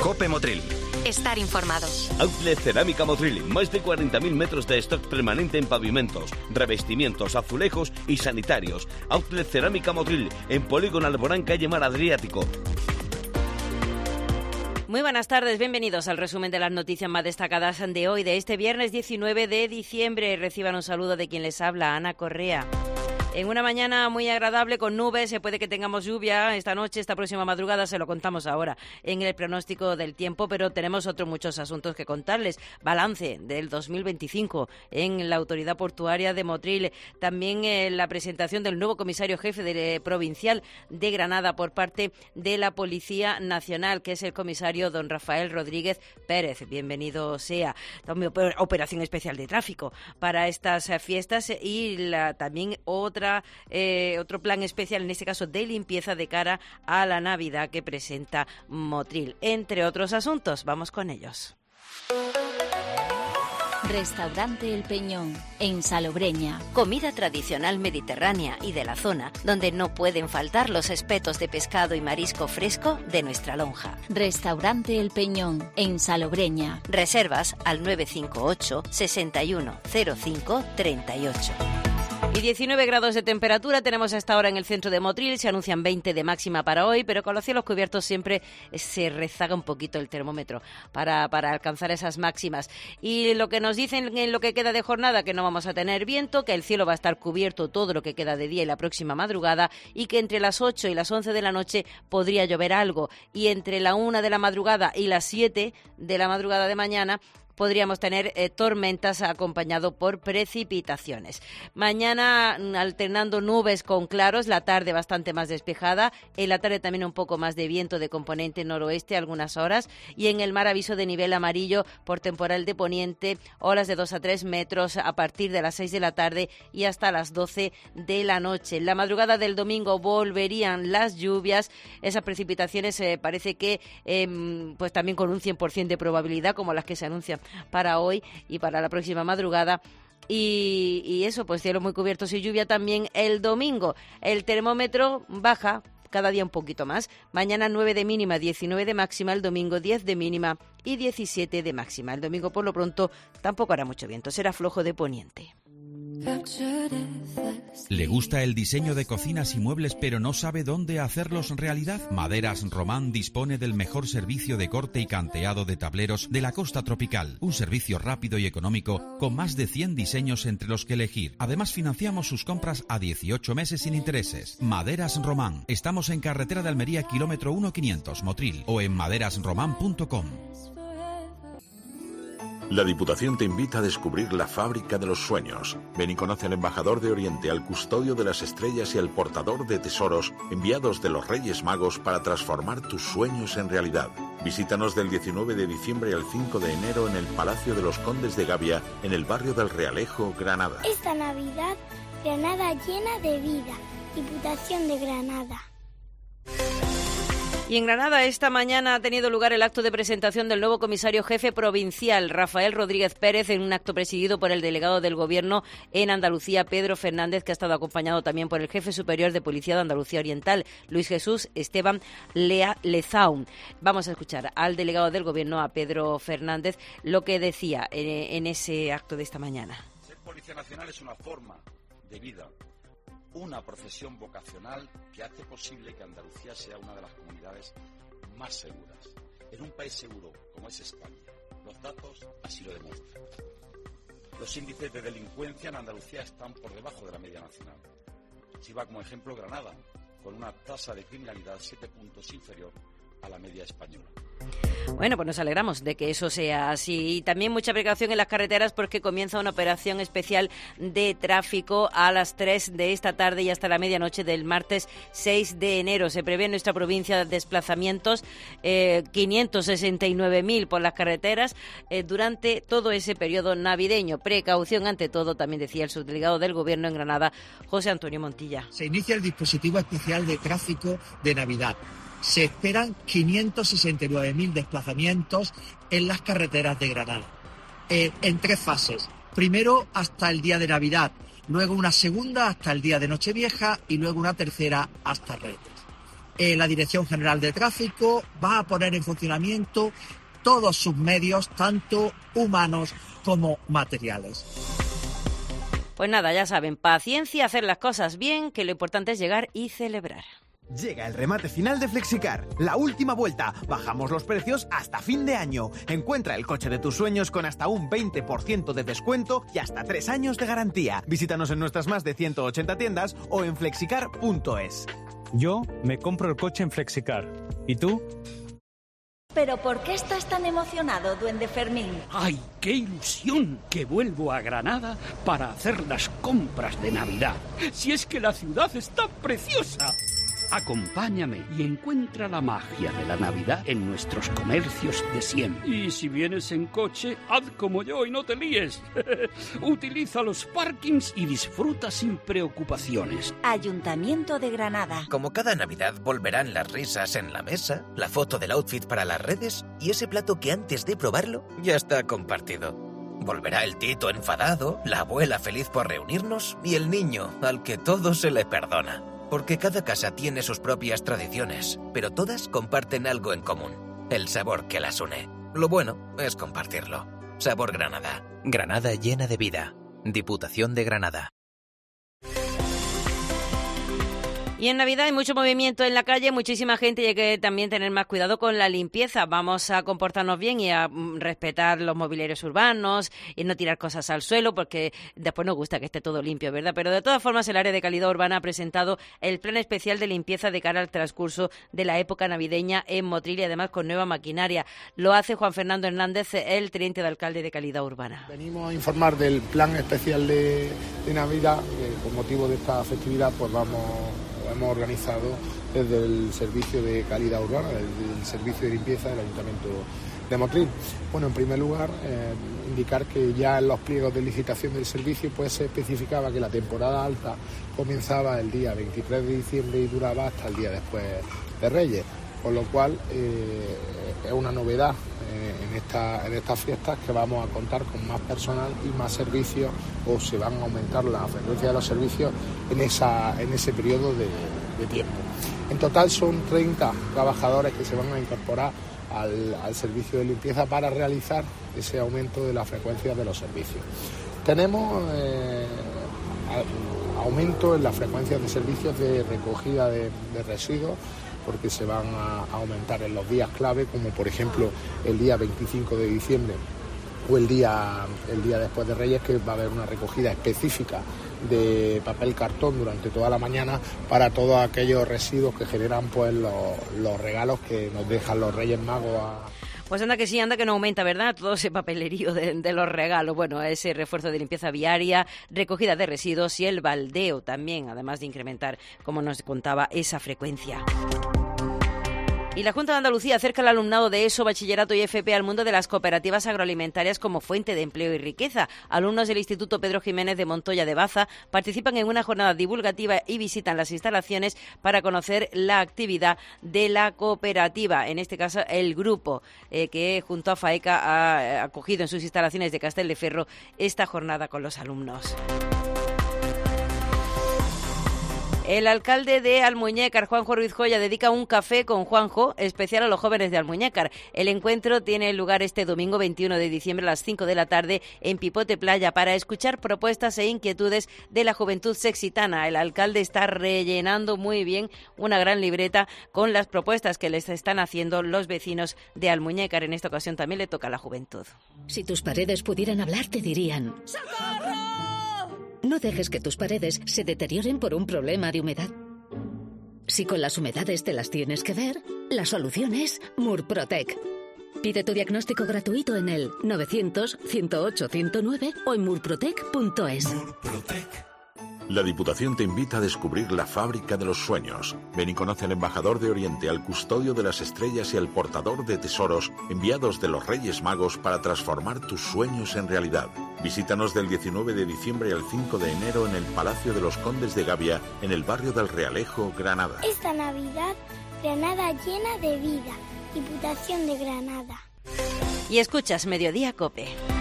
COPE Motril. Estar informados. Outlet Cerámica Motril. Más de 40.000 metros de stock permanente en pavimentos, revestimientos, azulejos y sanitarios. Outlet Cerámica Motril. En Polígono Alborán, calle Mar Adriático. Muy buenas tardes, bienvenidos al resumen de las noticias más destacadas de hoy, de este viernes 19 de diciembre. Reciban un saludo de quien les habla, Ana Correa. En una mañana muy agradable con nubes, se puede que tengamos lluvia esta noche, esta próxima madrugada, se lo contamos ahora en el pronóstico del tiempo, pero tenemos otros muchos asuntos que contarles. Balance del 2025 en la Autoridad Portuaria de Motril, también la presentación del nuevo comisario jefe provincial de Granada por parte de la Policía Nacional, que es el comisario don Rafael Rodríguez Pérez. Bienvenido sea. Operación especial de tráfico para estas fiestas y también otro plan especial, en este caso de limpieza de cara a la Navidad que presenta Motril. Entre otros asuntos, vamos con ellos. Restaurante El Peñón, en Salobreña. Comida tradicional mediterránea y de la zona, donde no pueden faltar los espetos de pescado y marisco fresco de nuestra lonja. Restaurante El Peñón, en Salobreña. Reservas al 958 61 05 38. Y 19 grados de temperatura tenemos hasta ahora en el centro de Motril, se anuncian 20 de máxima para hoy, pero con los cielos cubiertos siempre se rezaga un poquito el termómetro para alcanzar esas máximas. Y lo que nos dicen en lo que queda de jornada, que no vamos a tener viento, que el cielo va a estar cubierto todo lo que queda de día y la próxima madrugada, y que entre las 8 y las 11 de la noche podría llover algo, y entre la 1 de la madrugada y las 7 de la madrugada de mañana podríamos tener tormentas acompañado por precipitaciones. Mañana alternando nubes con claros, la tarde bastante más despejada, en la tarde también un poco más de viento de componente noroeste algunas horas, y en el mar aviso de nivel amarillo por temporal de poniente, olas de 2 a 3 metros a partir de las 6 de la tarde y hasta las 12 de la noche. En la madrugada del domingo volverían las lluvias, esas precipitaciones parece que pues también con un 100% de probabilidad, como las que se anuncian para hoy y para la próxima madrugada. Y eso, pues cielos muy cubiertos y lluvia también el domingo. El termómetro baja cada día un poquito más. Mañana 9 de mínima, 19 de máxima. El domingo 10 de mínima y 17 de máxima. El domingo por lo pronto tampoco hará mucho viento, será flojo de poniente. ¿Le gusta el diseño de cocinas y muebles pero no sabe dónde hacerlos realidad? Maderas Román dispone del mejor servicio de corte y canteado de tableros de la costa tropical. Un servicio rápido y económico con más de 100 diseños entre los que elegir. Además financiamos sus compras a 18 meses sin intereses. Maderas Román. Estamos en carretera de Almería, kilómetro 1500, Motril, o en maderasroman.com. La Diputación te invita a descubrir la fábrica de los sueños. Ven y conoce al embajador de Oriente, al custodio de las estrellas y al portador de tesoros enviados de los Reyes Magos para transformar tus sueños en realidad. Visítanos del 19 de diciembre al 5 de enero en el Palacio de los Condes de Gavia, en el barrio del Realejo, Granada. Esta Navidad, Granada llena de vida. Diputación de Granada. Y en Granada esta mañana ha tenido lugar el acto de presentación del nuevo comisario jefe provincial, Rafael Rodríguez Pérez, en un acto presidido por el delegado del Gobierno en Andalucía, Pedro Fernández, que ha estado acompañado también por el jefe superior de Policía de Andalucía Oriental, Luis Jesús Esteban Lezaun. Vamos a escuchar al delegado del Gobierno, a Pedro Fernández, lo que decía en ese acto de esta mañana. Ser Policía Nacional es una forma de vida, una profesión vocacional que hace posible que Andalucía sea una de las comunidades más seguras. En un país seguro como es España, los datos así lo demuestran. Los índices de delincuencia en Andalucía están por debajo de la media nacional. Si va como ejemplo Granada, con una tasa de criminalidad 7 puntos inferior a la media española. Bueno, pues nos alegramos de que eso sea así. Y también mucha precaución en las carreteras porque comienza una operación especial de tráfico a las 3 de esta tarde y hasta la medianoche del martes 6 de enero. Se prevé en nuestra provincia desplazamientos 569.000 por las carreteras durante todo ese periodo navideño. Precaución ante todo, también decía el subdelegado del Gobierno en Granada, José Antonio Montilla. Se inicia el dispositivo especial de tráfico de Navidad. Se esperan 569.000 desplazamientos en las carreteras de Granada, en 3 fases. Primero hasta el día de Navidad, luego una segunda hasta el día de Nochevieja y luego una tercera hasta Reyes. la Dirección General de Tráfico va a poner en funcionamiento todos sus medios, tanto humanos como materiales. Pues nada, ya saben, paciencia, hacer las cosas bien, que lo importante es llegar y celebrar. Llega el remate final de Flexicar, la última vuelta. Bajamos los precios hasta fin de año. Encuentra el coche de tus sueños con hasta un 20% de descuento y hasta 3 años de garantía. Visítanos en nuestras más de 180 tiendas o en flexicar.es. Yo me compro el coche en Flexicar. ¿Y tú? ¿Pero por qué estás tan emocionado, Duende Fermín? ¡Ay, qué ilusión! Que vuelvo a Granada para hacer las compras de Navidad. Si es que la ciudad está preciosa. Acompáñame y encuentra la magia de la Navidad en nuestros comercios de siempre. Y si vienes en coche, haz como yo y no te líes. Utiliza los parkings y disfruta sin preocupaciones. Ayuntamiento de Granada. Como cada Navidad volverán las risas en la mesa, la foto del outfit para las redes y ese plato que antes de probarlo ya está compartido. Volverá el Tito enfadado, la abuela feliz por reunirnos y el niño al que todo se le perdona. Porque cada casa tiene sus propias tradiciones, pero todas comparten algo en común, el sabor que las une. Lo bueno es compartirlo. Sabor Granada. Granada llena de vida. Diputación de Granada. Y en Navidad hay mucho movimiento en la calle, muchísima gente y hay que también tener más cuidado con la limpieza. Vamos a comportarnos bien y a respetar los mobiliarios urbanos y no tirar cosas al suelo porque después nos gusta que esté todo limpio, ¿verdad? Pero de todas formas el área de calidad urbana ha presentado el plan especial de limpieza de cara al transcurso de la época navideña en Motril y además con nueva maquinaria. Lo hace Juan Fernando Hernández, el teniente de alcalde de calidad urbana. Venimos a informar del plan especial de Navidad, con motivo de esta festividad pues hemos organizado desde el Servicio de Calidad Urbana, desde el Servicio de Limpieza del Ayuntamiento de Motril. Bueno, en primer lugar, indicar que ya en los pliegos de licitación del servicio pues se especificaba que la temporada alta comenzaba el día 23 de diciembre y duraba hasta el día después de Reyes, con lo cual es una novedad en estas fiestas que vamos a contar con más personal y más servicios, o se van a aumentar la frecuencia de los servicios en ese periodo de tiempo. En total son 30 trabajadores que se van a incorporar al servicio de limpieza para realizar ese aumento de la frecuencia de los servicios. Tenemos aumento en las frecuencias de servicios de recogida de residuos, porque se van a aumentar en los días clave, como por ejemplo el día 25 de diciembre o el día después de Reyes, que va a haber una recogida específica de papel cartón durante toda la mañana para todos aquellos residuos que generan pues los regalos que nos dejan los Reyes Magos Pues anda que sí, anda que no aumenta, ¿verdad? Todo ese papelerío de los regalos. Bueno, ese refuerzo de limpieza viaria, recogida de residuos y el baldeo también, además de incrementar, como nos contaba, esa frecuencia. Y la Junta de Andalucía acerca al alumnado de ESO, bachillerato y FP al mundo de las cooperativas agroalimentarias como fuente de empleo y riqueza. Alumnos del Instituto Pedro Jiménez de Montoya de Baza participan en una jornada divulgativa y visitan las instalaciones para conocer la actividad de la cooperativa. En este caso, el grupo que junto a FAECA ha acogido en sus instalaciones de Castelldefierro esta jornada con los alumnos. El alcalde de Almuñécar, Juanjo Ruiz Joya, dedica un café con Juanjo especial a los jóvenes de Almuñécar. El encuentro tiene lugar este domingo 21 de diciembre a las 5 de la tarde en Pipote Playa para escuchar propuestas e inquietudes de la juventud sexitana. El alcalde está rellenando muy bien una gran libreta con las propuestas que les están haciendo los vecinos de Almuñécar. En esta ocasión también le toca a la juventud. Si tus paredes pudieran hablar, te dirían: ¡socorro! No dejes que tus paredes se deterioren por un problema de humedad. Si con las humedades te las tienes que ver, la solución es Murprotec. Pide tu diagnóstico gratuito en el 900-108-109 o en murprotec.es. La Diputación te invita a descubrir la fábrica de los sueños. Ven y conoce al embajador de Oriente, al custodio de las estrellas y al portador de tesoros enviados de los Reyes Magos para transformar tus sueños en realidad. Visítanos del 19 de diciembre al 5 de enero en el Palacio de los Condes de Gavia, en el barrio del Realejo, Granada. Esta Navidad, Granada llena de vida. Diputación de Granada. Y escuchas Mediodía COPE.